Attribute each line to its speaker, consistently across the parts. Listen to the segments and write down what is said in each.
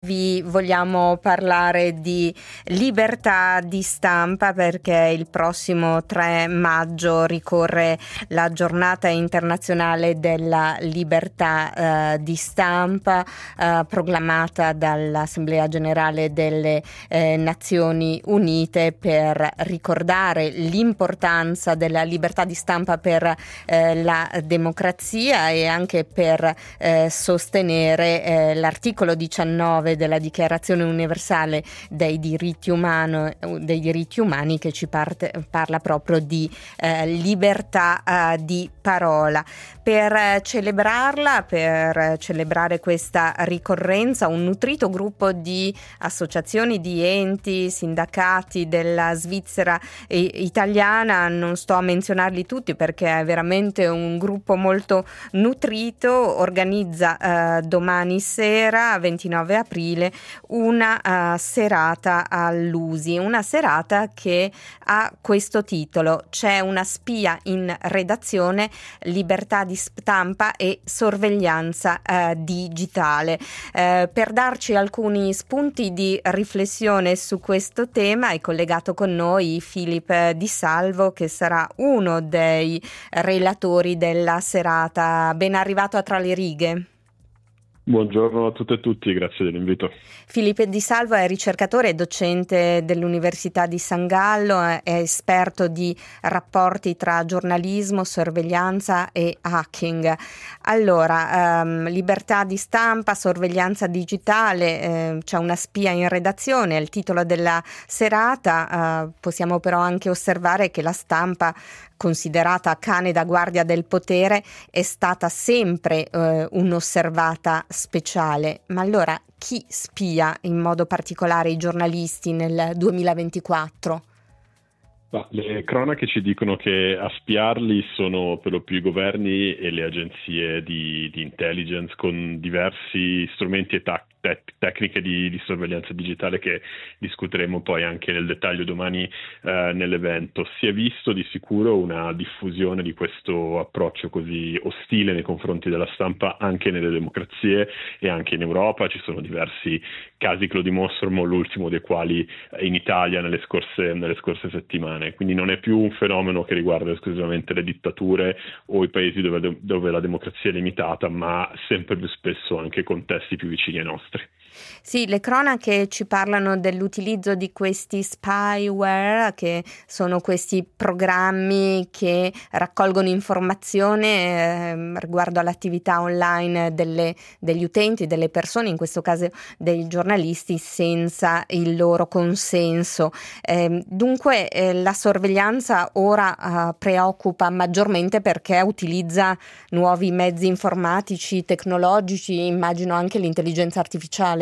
Speaker 1: Vi vogliamo parlare di libertà di stampa perché il prossimo 3 maggio ricorre la giornata internazionale della libertà di stampa proclamata dall'Assemblea Generale delle Nazioni Unite per ricordare l'importanza della libertà di stampa per la democrazia e anche per sostenere l'articolo 19 della Dichiarazione Universale dei diritti umani che ci parla proprio di libertà di parola. Per celebrare questa ricorrenza, un nutrito gruppo di associazioni, di enti, sindacati della Svizzera italiana, non sto a menzionarli tutti perché è veramente un gruppo molto nutrito, organizza domani sera, 29 aprile, una serata all'USI, una serata che ha questo titolo: c'è una spia in redazione, libertà di stampa e sorveglianza digitale. Per darci alcuni spunti di riflessione su questo tema è collegato con noi Filippo Di Salvo, che sarà uno dei relatori della serata. Ben arrivato a Tra le righe.
Speaker 2: Buongiorno a tutte e tutti, grazie dell'invito.
Speaker 1: Filippo Di Salvo è ricercatore e docente dell'Università di San Gallo, è esperto di rapporti tra giornalismo, sorveglianza e hacking. Allora, libertà di stampa, sorveglianza digitale, c'è una spia in redazione, è il titolo della serata. Possiamo però anche osservare che la stampa, considerata cane da guardia del potere, è stata sempre un'osservata speciale. Ma allora chi spia in modo particolare i giornalisti nel 2024?
Speaker 2: Le cronache ci dicono che a spiarli sono per lo più i governi e le agenzie di intelligence, con diversi strumenti e tecniche di sorveglianza digitale che discuteremo poi anche nel dettaglio domani nell'evento. Si è visto di sicuro una diffusione di questo approccio così ostile nei confronti della stampa anche nelle democrazie e anche in Europa. Ci sono diversi casi che lo dimostrano, l'ultimo dei quali in Italia nelle scorse settimane. Quindi non è più un fenomeno che riguarda esclusivamente le dittature o i paesi dove la democrazia è limitata, ma sempre più spesso anche contesti più vicini ai nostri.
Speaker 1: Sì, le cronache ci parlano dell'utilizzo di questi spyware, che sono questi programmi che raccolgono informazioni riguardo all'attività online degli utenti, delle persone, in questo caso dei giornalisti, senza il loro consenso. Dunque la sorveglianza ora preoccupa maggiormente perché utilizza nuovi mezzi informatici, tecnologici, immagino anche l'intelligenza artificiale.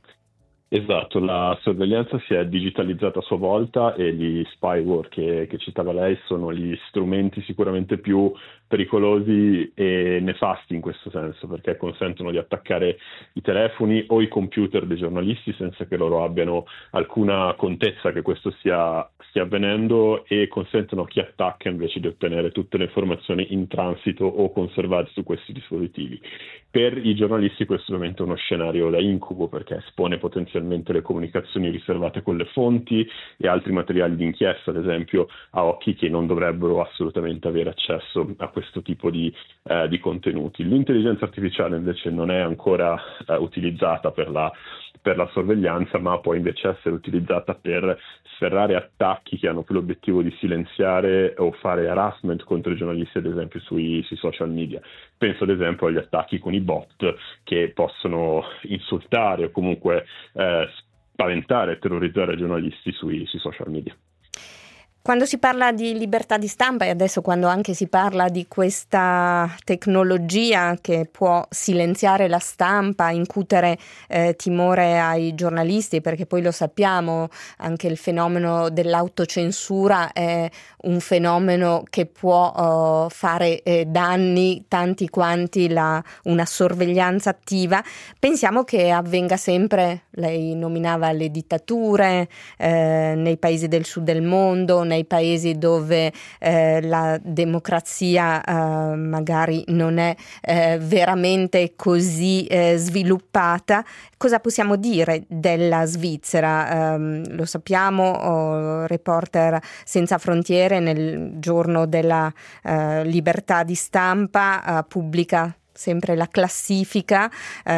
Speaker 2: Esatto, la sorveglianza si è digitalizzata a sua volta e gli spyware che citava lei sono gli strumenti sicuramente più pericolosi e nefasti in questo senso, perché consentono di attaccare i telefoni o i computer dei giornalisti senza che loro abbiano alcuna contezza che questo stia avvenendo, e consentono a chi attacca invece di ottenere tutte le informazioni in transito o conservate su questi dispositivi. Per i giornalisti questo ovviamente è uno scenario da incubo, perché espone potenzialmente le comunicazioni riservate con le fonti e altri materiali di inchiesta, ad esempio, a occhi che non dovrebbero assolutamente avere accesso a questo tipo di contenuti. L'intelligenza artificiale invece non è ancora utilizzata per la sorveglianza, ma può invece essere utilizzata per sferrare attacchi che hanno più l'obiettivo di silenziare o fare harassment contro i giornalisti, ad esempio sui social media. Penso ad esempio agli attacchi con i bot che possono insultare o comunque spaventare e terrorizzare i giornalisti sui social media.
Speaker 1: Quando si parla di libertà di stampa e adesso quando anche si parla di questa tecnologia che può silenziare la stampa, incutere timore ai giornalisti, perché poi lo sappiamo, anche il fenomeno dell'autocensura è un fenomeno che può fare danni tanti quanti una sorveglianza attiva. Pensiamo che avvenga sempre, lei nominava le dittature nei paesi del sud del mondo, nei paesi dove la democrazia magari non è veramente così sviluppata. Cosa possiamo dire della Svizzera? Lo sappiamo, Reporter Senza Frontiere nel giorno della libertà di stampa pubblica sempre la classifica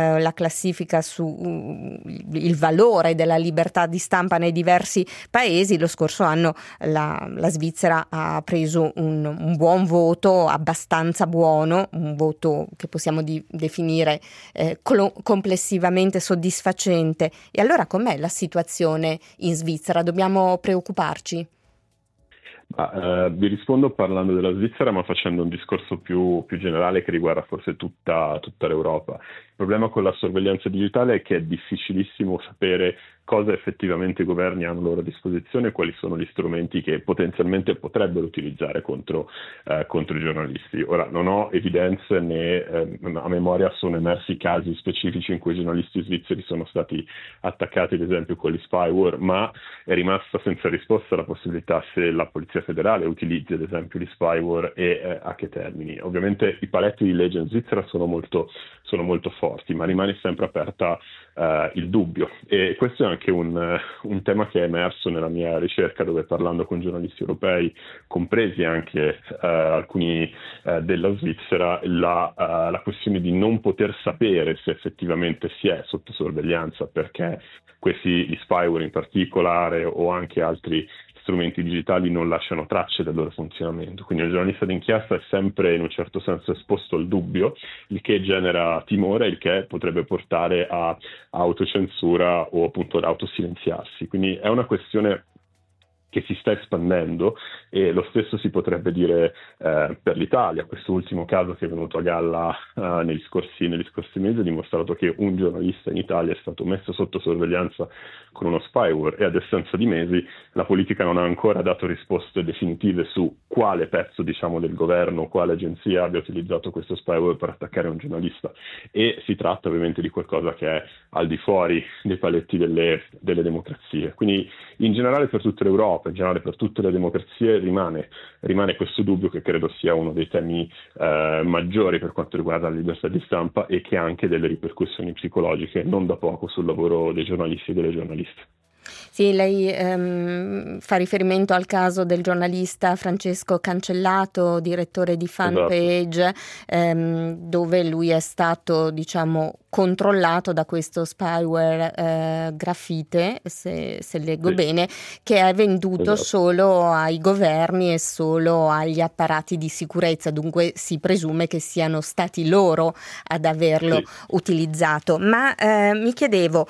Speaker 1: su il valore della libertà di stampa nei diversi paesi. Lo scorso anno la Svizzera ha preso un buon voto, abbastanza buono, un voto che possiamo definire complessivamente soddisfacente. E allora com'è la situazione in Svizzera? Dobbiamo preoccuparci?
Speaker 2: Vi rispondo parlando della Svizzera, ma facendo un discorso più generale che riguarda forse tutta l'Europa. Il problema con la sorveglianza digitale è che è difficilissimo sapere cosa effettivamente i governi hanno a loro disposizione e quali sono gli strumenti che potenzialmente potrebbero utilizzare contro i giornalisti. Ora, non ho evidenze né a memoria sono emersi casi specifici in cui i giornalisti svizzeri sono stati attaccati, ad esempio con gli spyware, ma è rimasta senza risposta la possibilità se la Polizia Federale utilizzi, ad esempio, gli spyware e a che termini. Ovviamente i paletti di legge in Svizzera sono molto forti, ma rimane sempre aperta il dubbio, e questo è anche un tema che è emerso nella mia ricerca, dove parlando con giornalisti europei, compresi anche alcuni della Svizzera, la questione di non poter sapere se effettivamente si è sotto sorveglianza, perché gli spyware in particolare o anche altri strumenti digitali non lasciano tracce del loro funzionamento. Quindi il giornalista d'inchiesta è sempre in un certo senso esposto al dubbio, il che genera timore, il che potrebbe portare a autocensura o appunto ad autosilenziarsi. Quindi è una questione che si sta espandendo, e lo stesso si potrebbe dire per l'Italia. Questo ultimo caso che è venuto a galla negli scorsi mesi ha dimostrato che un giornalista in Italia è stato messo sotto sorveglianza con uno spyware, e ad essenza di mesi la politica non ha ancora dato risposte definitive su quale pezzo, diciamo, del governo, quale agenzia abbia utilizzato questo spyware per attaccare un giornalista, e si tratta ovviamente di qualcosa che è al di fuori dei paletti delle democrazie. Quindi in generale per tutta l'Europa, in generale per tutte le democrazie, rimane questo dubbio, che credo sia uno dei temi maggiori per quanto riguarda la libertà di stampa, e che ha anche delle ripercussioni psicologiche non da poco sul lavoro dei giornalisti e delle giornaliste.
Speaker 1: Sì, lei fa riferimento al caso del giornalista Francesco Cancellato, direttore di Fanpage, dove lui è stato, diciamo, controllato da questo spyware Grafite, se leggo bene, che è venduto solo ai governi e solo agli apparati di sicurezza. Dunque si presume che siano stati loro ad averlo utilizzato. Ma mi chiedevo,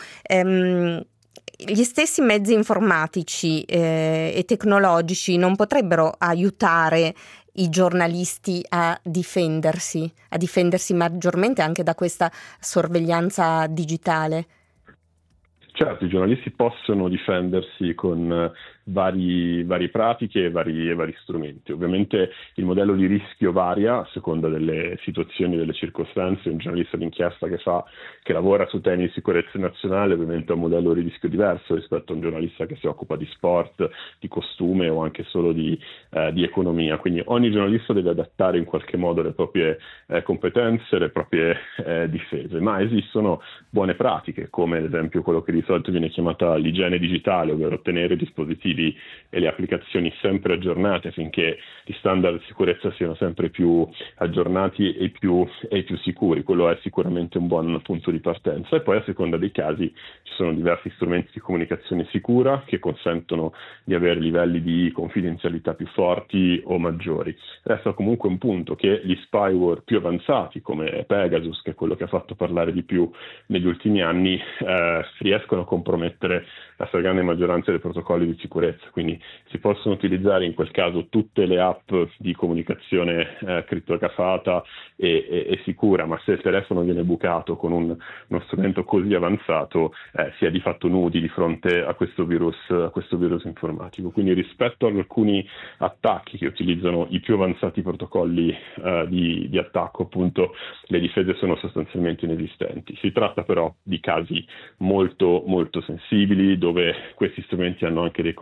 Speaker 1: gli stessi mezzi informatici e tecnologici non potrebbero aiutare i giornalisti a difendersi maggiormente anche da questa sorveglianza digitale?
Speaker 2: Certo, i giornalisti possono difendersi con varie pratiche e vari strumenti. Ovviamente il modello di rischio varia a seconda delle situazioni, delle circostanze. Un giornalista d'inchiesta che lavora su temi di sicurezza nazionale ovviamente ha un modello di rischio diverso rispetto a un giornalista che si occupa di sport, di costume o anche solo di economia. Quindi ogni giornalista deve adattare in qualche modo le proprie competenze, le proprie difese, ma esistono buone pratiche, come ad esempio quello che di solito viene chiamata l'igiene digitale, ovvero ottenere dispositivi e le applicazioni sempre aggiornate affinché gli standard di sicurezza siano sempre più aggiornati e più sicuri. Quello è sicuramente un buon punto di partenza, e poi a seconda dei casi ci sono diversi strumenti di comunicazione sicura che consentono di avere livelli di confidenzialità più forti o maggiori. Resta comunque un punto che gli spyware più avanzati, come Pegasus, che è quello che ha fatto parlare di più negli ultimi anni, riescono a compromettere la stragrande maggioranza dei protocolli di sicurezza. Quindi si possono utilizzare in quel caso tutte le app di comunicazione crittografata e sicura, ma se il telefono viene bucato con uno strumento così avanzato, si è di fatto nudi di fronte a questo virus informatico. Quindi rispetto ad alcuni attacchi che utilizzano i più avanzati protocolli di attacco, appunto, le difese sono sostanzialmente inesistenti. Si tratta però di casi molto molto sensibili, dove questi strumenti hanno anche dei costi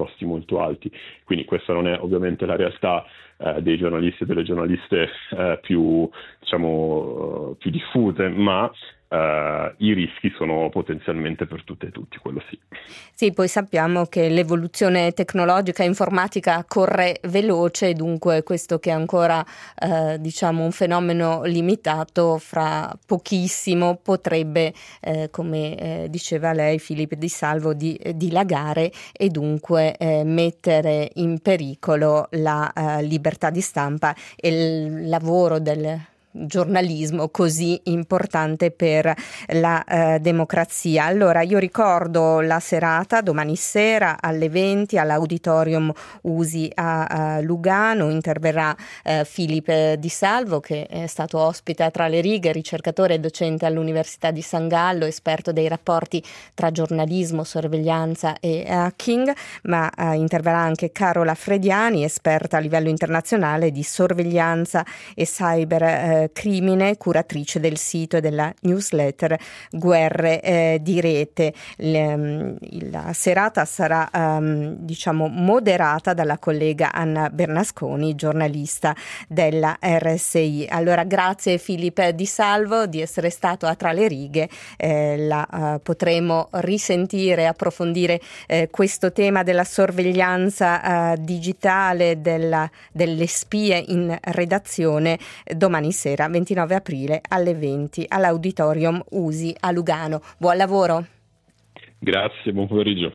Speaker 2: costi molto alti. Quindi questa non è ovviamente la realtà dei giornalisti e delle giornaliste più diffuse, ma i rischi sono potenzialmente per tutte e tutti, quello sì.
Speaker 1: Sì, poi sappiamo che l'evoluzione tecnologica e informatica corre veloce, dunque questo che è ancora un fenomeno limitato, fra pochissimo potrebbe, come diceva lei, Filippo Di Salvo, dilagare e dunque mettere in pericolo la libertà di stampa e il lavoro del giornalismo così importante per la democrazia. Allora io ricordo la serata domani sera alle 20 all'Auditorium USI a Lugano. Interverrà Filippo Di Salvo, che è stato ospite a Tra le righe, ricercatore e docente all'Università di San Gallo, esperto dei rapporti tra giornalismo, sorveglianza e hacking, ma interverrà anche Carola Frediani, esperta a livello internazionale di sorveglianza e cyber crimine, curatrice del sito e della newsletter Guerre di Rete. La serata sarà moderata dalla collega Anna Bernasconi, giornalista della RSI. Allora grazie Filippo Di Salvo di essere stato a Tra le righe, potremo risentire e approfondire questo tema della sorveglianza digitale, delle spie in redazione domani sera 29 aprile alle 20 all'Auditorium USI a Lugano. Buon lavoro.
Speaker 2: Grazie, buon pomeriggio.